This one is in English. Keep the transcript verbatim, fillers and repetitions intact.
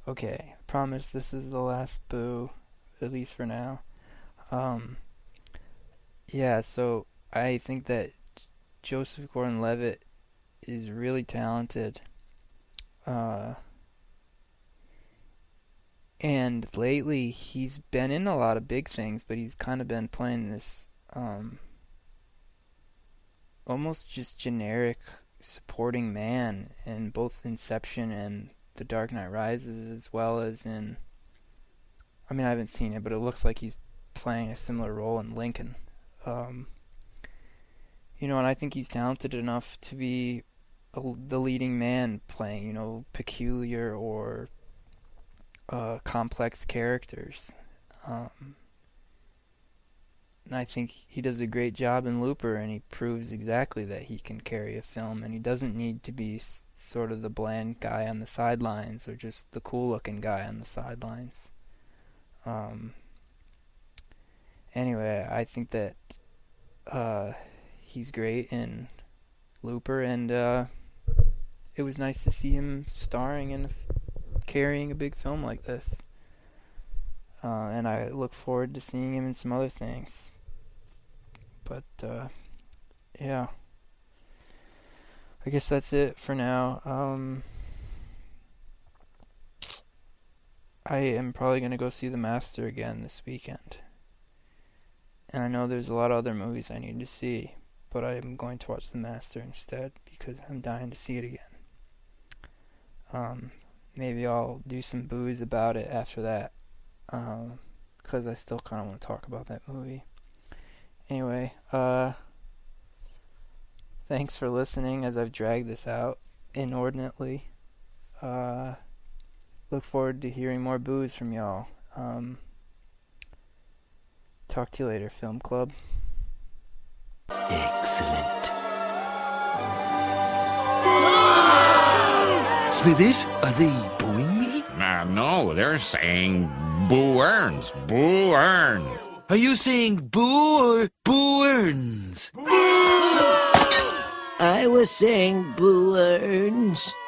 Okay, promise this is the last boo, at least for now. Um, yeah, so I think that Joseph Gordon-Levitt is really talented. Uh, and lately he's been in a lot of big things, but he's kind of been playing this um, almost just generic supporting man in both Inception and The Dark Knight Rises, as well as in, I mean, I haven't seen it, but it looks like he's playing a similar role in Lincoln. Um, you know, and I think he's talented enough to be a, the leading man playing, you know, peculiar or uh, complex characters. Um, and I think he does a great job in Looper, and he proves exactly that he can carry a film, and he doesn't need to be s- sort of the bland guy on the sidelines or just the cool-looking guy on the sidelines. Um, anyway, I think that uh, he's great in Looper, and uh, it was nice to see him starring and carrying a big film like this. Uh, and I look forward to seeing him in some other things. But, uh, yeah. I guess that's it for now. Um, I am probably going to go see The Master again this weekend. And I know there's a lot of other movies I need to see, but I am going to watch The Master instead because I'm dying to see it again. Um, maybe I'll do some booze about it after that, um, because I still kind of want to talk about that movie. Anyway, uh, thanks for listening as I've dragged this out inordinately. Uh, look forward to hearing more booze from y'all. Um, talk to you later, Film Club. Excellent. Smithers, are they booing me? Uh, no, they're saying Boo Earns. Boo Earns. Are you saying boo or boo earns? I was saying boo earns.